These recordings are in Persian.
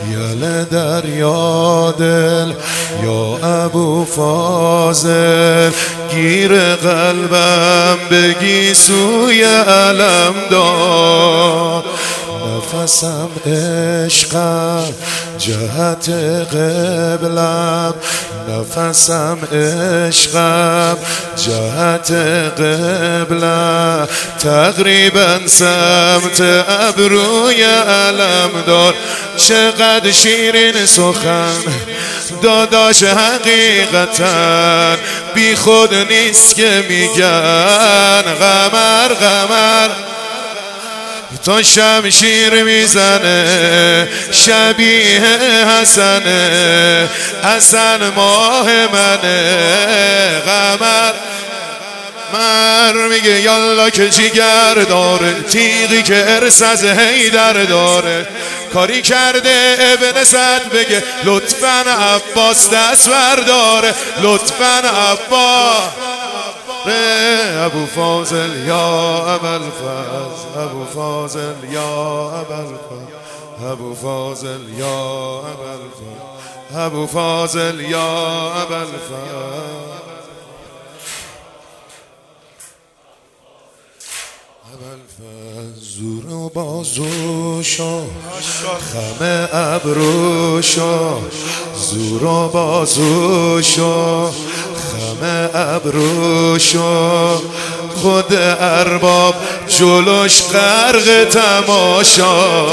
یل دریا دل یا ابو فاضل، گیر قلبم بگی سوی علم دار. نفسم عشقم جهت قبلم، نفسم عشقم جهت قبلم، تقریبا سمت ابروی علم دار. چقدر شیرین سخن داداش، حقیقتا بی خود نیست که میگن قمر قمر. تا شمشیر میزنه شبیه حسنه، حسن ماه منه. قمر میگه یالا که جیگر داره، تیغی که ارس از حیدر داره. کاری کرده ابن سعد بگه لطفاً عباس دست برداره، لطفاً عباس. ابو فاضل یا ابوالفضل، ابو فاضل یا ابوالفضل، ابو فاضل یا ابوالفضل، ابو فاضل یا ابوالفضل. زور و بازوشو خم ابروشو، زور و بازوشو خم ابروشو، خود ارباب جلوش غرق تماشا.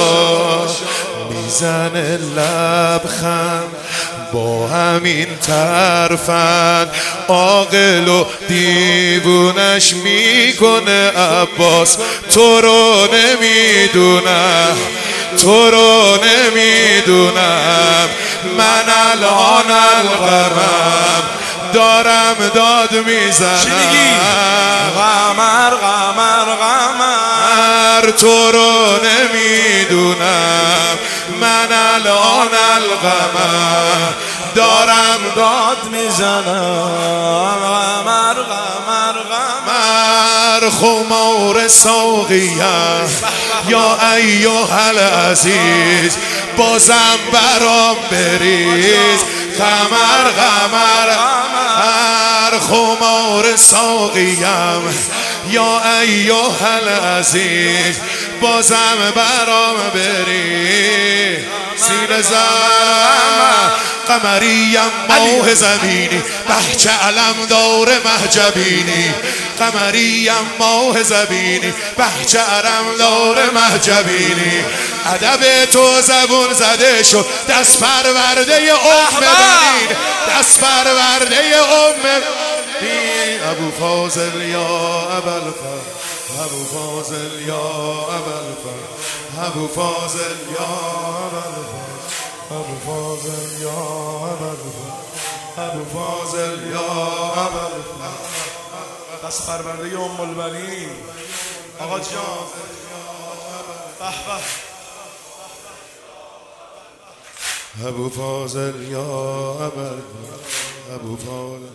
میزنه لبخند با همین طرفن، عاقل و دیوونش میکنه عباس. تو رو نمیدونم، تو رو نمیدونم، من الان الغمم دارم داد میزنم. قمر قمر قمر، تو رو نمیدونم، من الان الغمم دارم داد میزنم. قمر قمر قمر، خمار ساقیم یا ایها العزیز، بازم برام بریز. قمر قمر قمر، خمار ساقیم یا ایها العزیز، بازم برام بریز. سینه زن قمریم ماه زمینی، بهچه علم داره محجبینی. قمریم ماه زمینی، بهچه علم داره محجبینی. ادب تو زبون زده شد، دست پرورده ام بنین، دست پرورده ام بنین. ابو فاضل یا ابوالفضل، ابو فاضل یا ابوالفضل، ابو فاضل یا ابوالفضل، ابو فاضل یا ابوالفضل، ابو فاضل یا ابوالفضل. دست پرورده ام البنین. آقا جان به به. ابو فاضل یا ابوالفضل، ابو فاضل.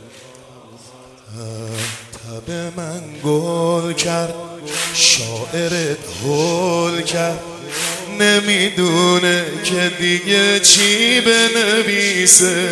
تب من گل کرد، شاعرت هول کرد، نمیدونه که دیگه چی بنویسه.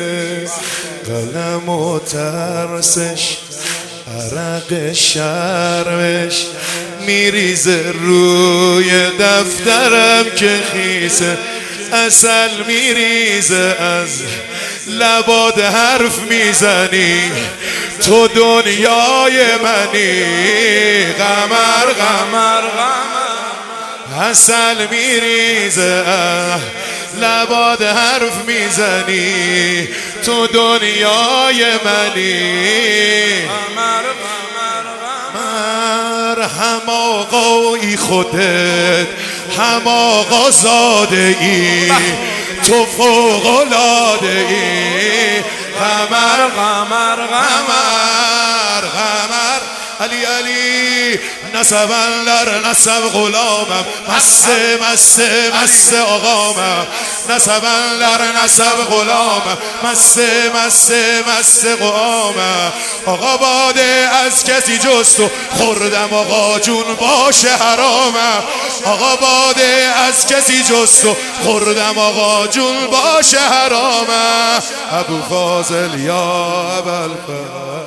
قلم و ترسش، عرق شرمش میریزه روی دفترم که خیسه. اصل میریزه از لباد حرف میزنی، تو دنیای منی. قمر قمر قمر، اصل میریزه لباد حرف میزنی، تو دنیای منی. قمر قمر قمر، هم آقایی خودت، هم آقا زاده ای، تو فوق العاده ای. قمر قمر قمر قمر، علی علی نسب در نسب غلامم، مست مست مست آقامم. نسبن در نسب غلامه، مست مست مست قوامه. آقا باده از کسی جست و خوردم آقا جون باشه حرامه. آقا باده از کسی جست و خوردم آقا جون باشه حرامه. ابو فاضل یا ابوالفضل،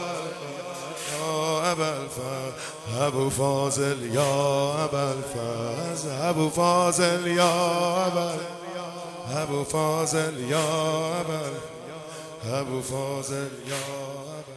ابو فاضل یا ابوالفضل، ابو فاضل یا ابو فاضل یا ابو فاضل یا